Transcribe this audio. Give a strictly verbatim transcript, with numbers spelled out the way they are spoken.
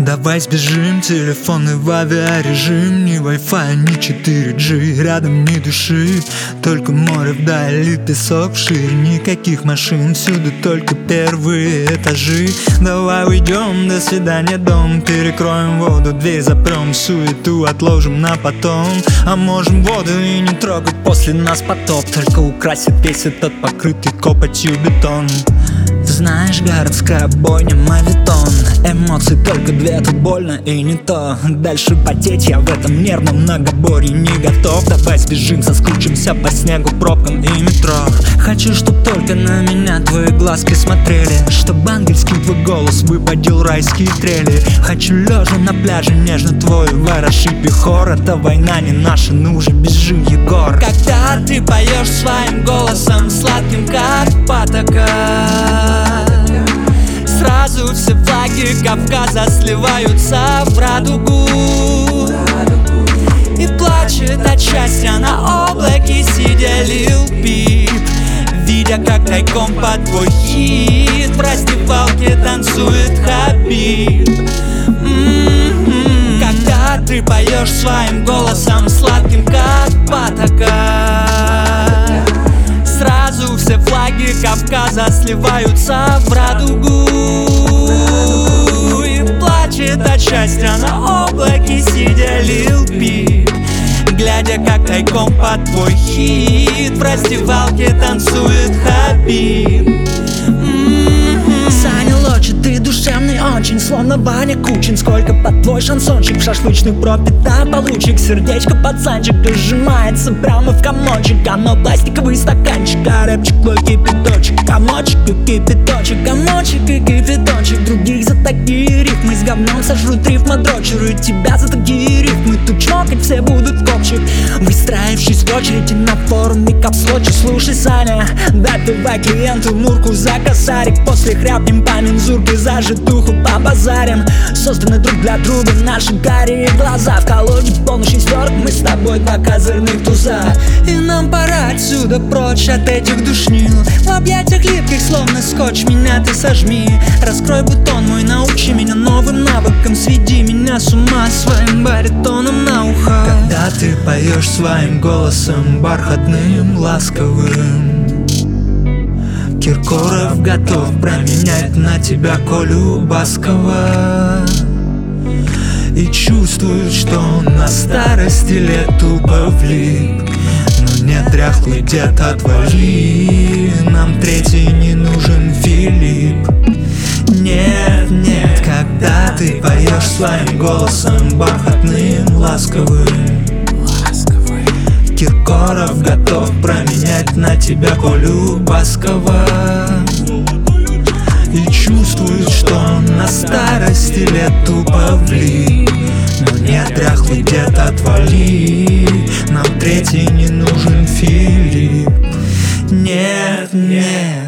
Давай сбежим, телефоны в авиарежим. Ни Wi-Fi, ни четыре джи, рядом ни души. Только море вдали, песок вширь. Никаких машин, всюду только первые этажи. Давай уйдем, до свидания, дом. Перекроем воду, дверь запрем. Суету отложим на потом. А можем воду и не трогать, после нас потоп. Только украсит весь этот покрытый копотью бетон. Знаешь, городская бойня, мавитон. Эмоций только две, тут больно и не то. Дальше потеть я в этом нервном многоборье не готов. Давай сбежим, соскучимся по снегу, пробкам и метро. Хочу, чтоб только на меня твои глазки смотрели, чтоб ангельский твой голос выпадил райские трели. Хочу лежа на пляже нежно твой ворошить вихор. Это война не наша, ну уже бежим, Егор. Когда ты поешь своим голосом сладким, как патока, сразу все флаги Кавказа сливаются в радугу. И плачет от счастья на облаке сидя Лил Пип, видя, как тайком под твой хит в раздевалке танцует Хабиб. М-м-м. Когда ты поешь своим голосом сладким, как патока, сразу все флаги Кавказа сливаются в радугу. И плачет от счастья на облаке сидя Лил Пип, глядя, как тайком под твой хит в раздевалке танцует Хабиб. Саня Лочи, ты душевный очень, словно Баня Кучин. Сколько под твой шансончик, шашлычный пропитан получик. Сердечко пацанчик сжимается прямо в комочек. Оно пластиковый стаканчик, а рэпчик твой кипяточек. Комочек и кипяточек, комочек и кипяточек. Других за такие рифмы с говном сожрут рифмодрочеры. Тебя за такие рифмы тут чмокать все будут копчик. Выстраившись в очереди на форуме капслочи. Слушай, Саня, допивай клиенту мурку за косарик. После хряпнем по мензурке, зажитуху по базарям. Созданы друг для друга наши карие глаза. В колоде полный шестерок, мы с тобой два козырных туза. И нам пора отсюда прочь от этих душнил. В объятиях липких словно скотч меня ты сожми. Раскрой бутон мой, научи меня новым навыкам. Сведи меня с ума своим баритоном на ухо. Когда ты поешь своим голосом бархатным, ласковым, Киркоров готов променять на тебя Колю Баскова. И чувствует, что он на старости лет тупо влип. Но нет, дряхлый дед, отвали, нам третий не нужен Филипп. Нет, нет, когда ты поешь своим голосом бархатным, ласковым, Киркоров готов променять на тебя Колю Баскова. И чувствует, что он на старости лет тупо влип. Но нет, дряхлый дед, отвали, нам третий не нужен Филипп. Нет, нет.